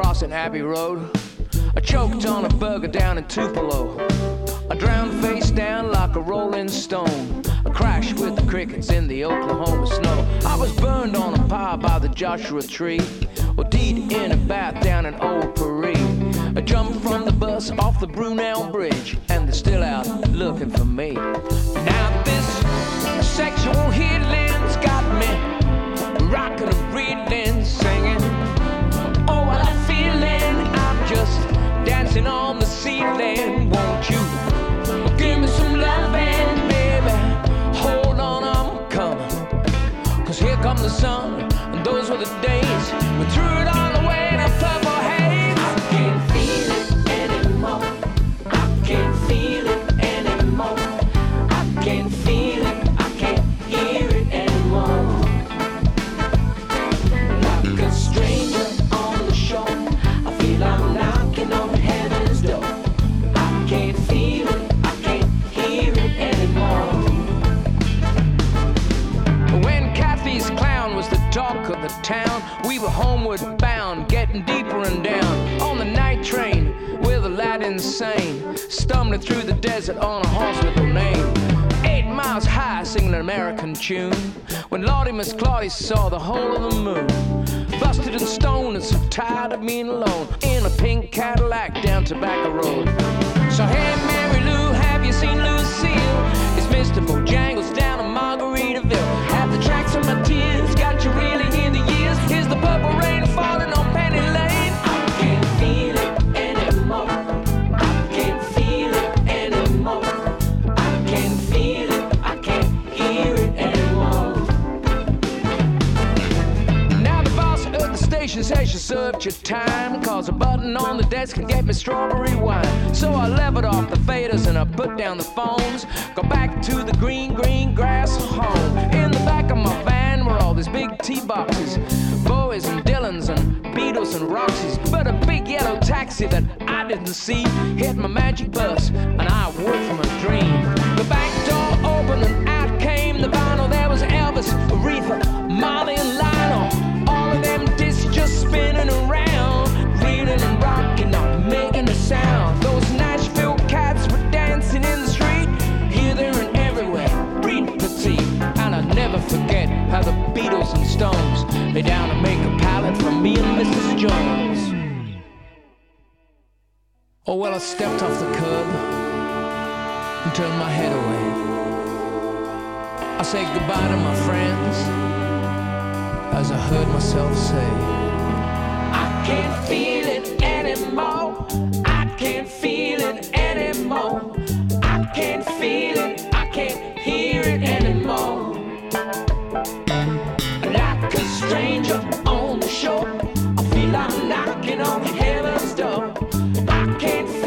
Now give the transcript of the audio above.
crossing Abbey Road. I choked on a burger down in Tupelo. I drowned face down like a rolling stone. I crashed with the crickets in the Oklahoma snow. I was burned on a pyre by the Joshua tree, or deed in a bath down in Old Paris. I jumped from the bus off the Brunel Bridge, and they're still out looking for me. Now this sexual healing's got me rocking and reeling, singing. Oh, what I'm feeling, I'm just dancing on the ceiling. Won't you give me some loving, baby? Hold on, I'm coming. 'Cause here comes the sun, and those were the days we threw it all away in a purple haze. I can't feel it anymore. I can't feel it anymore. I can't feel it, I can't hear it anymore. Like a stranger on the shore, I feel I'm knocking on heaven's door. I can't feel it, I can't hear it anymore. When Kathy's clown was the talk of the town, we were homeward bound, getting deeper and down on the night train with a lad insane, stumbling through the desert on a horse with no name. 8 miles high, singing an American tune, when Lordy Miss Claudia saw the whole of the moon. Busted and stoned and so tired of being alone, in a pink Cadillac down Tobacco Road. So hey Mary Lou, have you seen Lucille? It's Mr. Bojangles down in Margaritaville. Have the tracks of my tears got you reeling in the years? Here's the purple rain falling on Penny Lane. I can't feel it anymore. I can't feel it anymore. I can't feel it, I can't hear it anymore. Now the boss at the station says you served your time, 'cause a button on the desk can get me strawberry wine. So I levered off the faders and I put down the phones. Go back to the green grass home. In the back of my van were all these big tea boxes, Bowies and Dylans and Beatles and Roxys. But a big yellow taxi that I didn't see hit my magic bus, and I woke from a dream. The back door opened and out came the vinyl. There was Elvis, Aretha, Molly and Lionel. All of them discs just spinning around, reeling and rocking, not making a sound. Those Nashville cats were dancing in the street, here, there and everywhere, breathing petite. And I'll never forget how the Beatles and Stones lay down to make a pallet for me and Mrs. Jones. Oh well, I stepped off the curb and turned my head away. I said goodbye to my friends as I heard myself say, I can't feel it anymore. I can't feel it anymore. I can't feel it, I can't hear it anymore. Like a stranger on the shore, I feel I'm knocking on heaven's door. I can't